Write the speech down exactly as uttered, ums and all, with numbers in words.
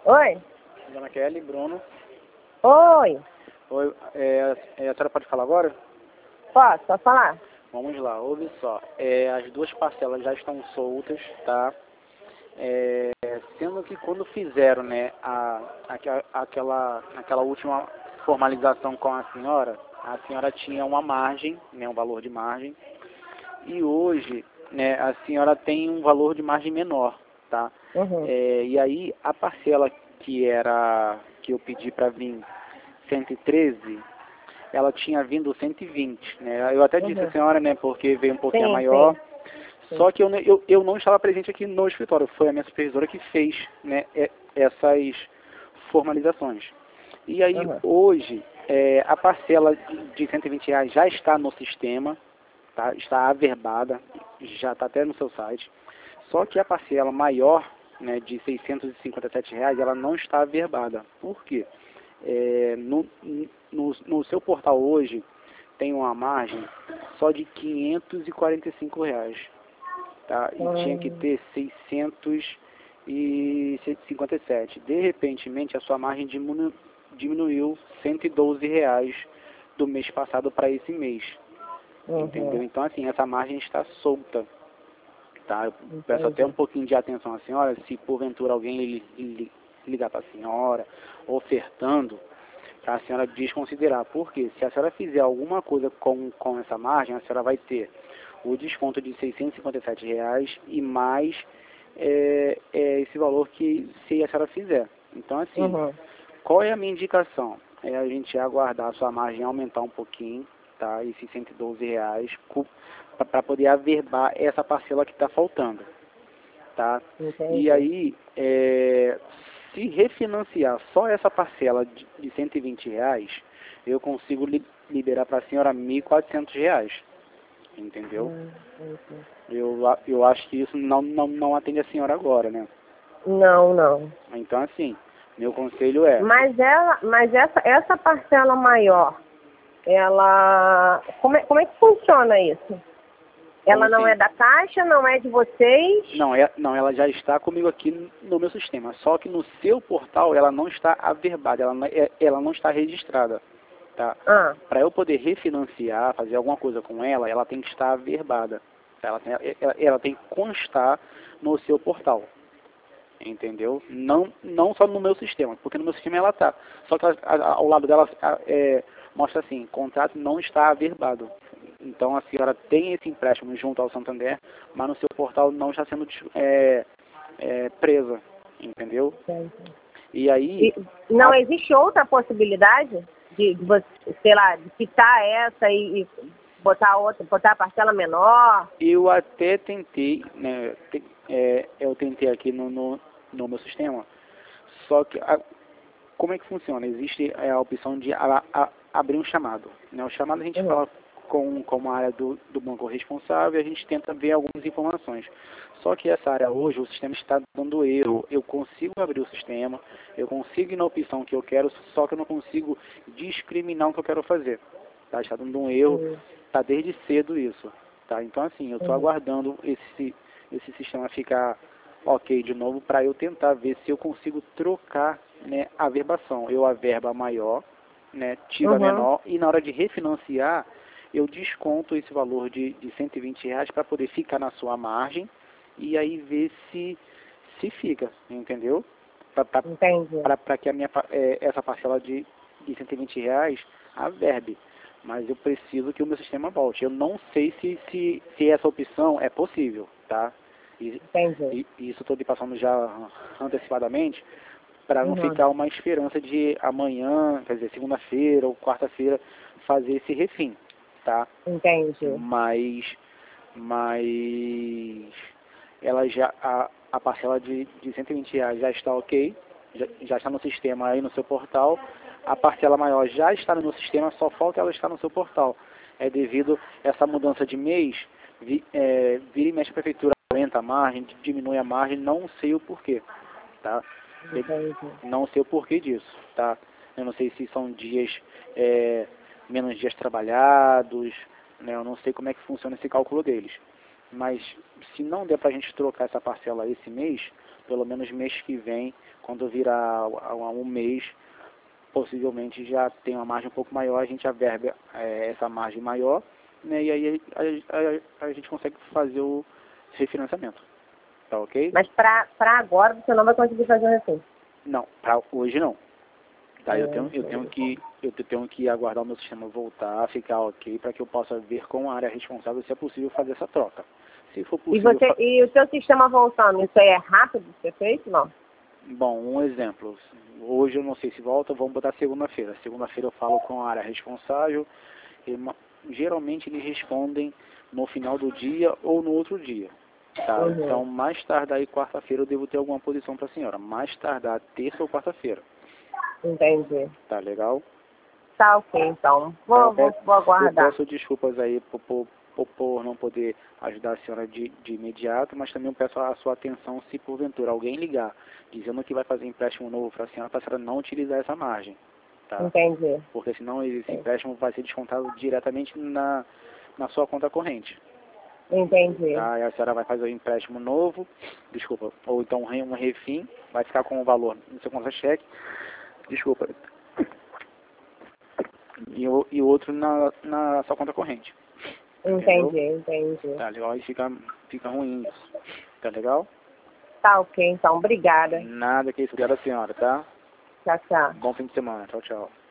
Oi? Dona Kelly, Bruno. Oi? Oi, é, é, a senhora pode falar agora? Posso? Posso falar? Vamos lá, ouve só. É, as duas parcelas já estão soltas, tá? É, sendo que quando fizeram, né, a, a, aquela, aquela última formalização com a senhora, a senhora tinha uma margem, né, um valor de margem, e hoje, né, a senhora tem um valor de margem menor, tá? Uhum. É, e aí a parcela que era que eu pedi para vir cento e treze, ela tinha vindo cento e vinte, né? Eu até disse Uhum. à senhora, né, porque veio um pouquinho Sim, maior. sim. Só que eu, ne- eu, eu não estava presente aqui no escritório, foi a minha supervisora que fez, né, e- essas formalizações. E aí Uhum. hoje é, a parcela de cento e vinte reais já está no sistema, tá? Está averbada, já está até no seu site. Só que a parcela maior, né, de seiscentos e cinquenta e sete reais, ela não está averbada. Por quê? É, no, no, no seu portal hoje tem uma margem só de quinhentos e quarenta e cinco reais, tá? E tinha que Hum, ter seiscentos e cinquenta e sete. De repentemente a sua margem diminu, diminuiu cento e doze reais do mês passado para esse mês, Uhum. entendeu? Então assim, essa margem está solta, tá? Eu peço até um Entendi. pouquinho de atenção à senhora, se porventura alguém li, li, ligar para a senhora ofertando, para a senhora desconsiderar. Porque se a senhora fizer alguma coisa com, com essa margem, a senhora vai ter o desconto de seiscentos e cinquenta e sete reais e mais é, é esse valor que se a senhora fizer. Então, assim, Uhum. qual é a minha indicação? É a gente aguardar a sua margem aumentar um pouquinho, tá? Esses cento e doze reais, para poder averbar essa parcela que está faltando, tá? E Entendi. aí, é, se refinanciar só essa parcela de, de cento e vinte reais, eu consigo li, liberar para a senhora mil e quatrocentos reais, entendeu? Hum, entendi. Eu, a- eu acho que isso não, não, não atende a senhora agora, né? Não, não. Então, assim, meu conselho é, Mas ela, mas essa, essa parcela maior, ela, como é, como é que funciona isso? como Ela não é assim? da Caixa, não é de vocês? Não, é, não, ela já está comigo aqui no meu sistema, só que no seu portal ela não está averbada, ela não, é- ela não está registrada, tá? Ah, Para eu poder refinanciar, fazer alguma coisa com ela, ela tem que estar averbada, tá? ela, tem, ela, ela tem que constar no seu portal, entendeu? Não, não só no meu sistema, porque no meu sistema ela está, só que ela, a- ao lado dela a- é, mostra assim, contrato não está averbado. Então a senhora tem esse empréstimo junto ao Santander, mas no seu portal não está sendo é, é, presa, entendeu? entendi. E aí, E não a- existe outra possibilidade de, de você, sei lá, de quitar essa e, e botar outra, botar a parcela menor? eu até tentei, né, te- é, eu tentei aqui no, no, no meu sistema, só que a- como é que funciona? Existe é, a opção de a, a, abrir um chamado, né? O chamado a gente Uhum. fala com, com a área do, do banco responsável e a gente tenta ver algumas informações. Só que essa área hoje, o sistema está dando erro. Eu consigo abrir o sistema, eu consigo ir na opção que eu quero, só que eu não consigo discriminar o que eu quero fazer. Tá? Está dando um erro, Uhum. está desde cedo isso. Tá? Então, assim, eu estou Uhum. aguardando esse, esse sistema ficar ok de novo para eu tentar ver se eu consigo trocar, né, a verbação. Eu averbo a maior, né, tiro a Uhum. menor e na hora de refinanciar eu desconto esse valor de, de cento e vinte reais para poder ficar na sua margem e aí ver se, se fica, entendeu? Entendi. Para que a minha, pa- eh, essa parcela de, de cento e vinte reais averbe. Mas eu preciso que o meu sistema volte. Eu não sei se, se, se essa opção é possível, tá? E, Entendi. e, e isso estou lhe passando já antecipadamente para não Uhum. ficar uma esperança de amanhã, quer dizer, segunda-feira ou quarta-feira, fazer esse refim, tá? Entendi. Mas, mas ela já, a, a parcela de, de cento e vinte reais já está ok, já, já está no sistema aí no seu portal. A parcela maior já está no meu sistema, só falta ela estar no seu portal. É devido a essa mudança de mês, vi, é, vira e mexe a prefeitura, aumenta a margem, diminui a margem, não sei o porquê, tá? Entendi. Não sei o porquê disso, tá? Eu não sei se são dias, é, menos dias trabalhados, né? Eu não sei como é que funciona esse cálculo deles. Mas se não der pra gente trocar essa parcela esse mês, pelo menos mês que vem, quando virar um mês, possivelmente já tem uma margem um pouco maior, a gente averba é, essa margem maior, né, e aí a, a, a gente consegue fazer o refinanciamento. Tá ok? Mas pra, pra agora você não vai conseguir fazer o refim? Não, pra hoje não. Tá, eu É, tenho, eu tenho que eu tenho que aguardar o meu sistema voltar, ficar ok, para que eu possa ver com a área responsável se é possível fazer essa troca. Se for E, possível... você, e o seu sistema voltando, isso aí é rápido de ser feito, não? Bom, um exemplo. Hoje eu não sei se volta, vamos botar segunda-feira. Segunda-feira eu falo com a área responsável. E, geralmente eles respondem no final do dia ou no outro dia. Tá? Uhum. Então, mais tardar aí quarta-feira eu devo ter alguma posição para a senhora. Mais tardar terça ou quarta-feira. Entendi. Tá legal? Tá ok, então. Vou, Eu vou, peço, vou eu aguardar. peço desculpas aí por, por, por, por não poder ajudar a senhora de, de imediato, mas também eu peço a sua atenção se porventura alguém ligar dizendo que vai fazer empréstimo novo para a senhora, para a senhora não utilizar essa margem. Tá? Entendi. Porque senão esse Sim. empréstimo vai ser descontado diretamente na, na sua conta corrente. Entendi. Tá? E a senhora vai fazer o empréstimo novo, desculpa, ou então um refim, vai ficar com o valor no seu conta-cheque, desculpa, e o e outro na, na sua conta corrente. Entendi, Entendeu? entendi. Tá legal, e fica, fica ruim isso. Tá legal? Tá ok, então. Obrigada. Nada que isso, obrigado a senhora, tá? Tchau, tchau. Bom fim de semana, tchau, tchau.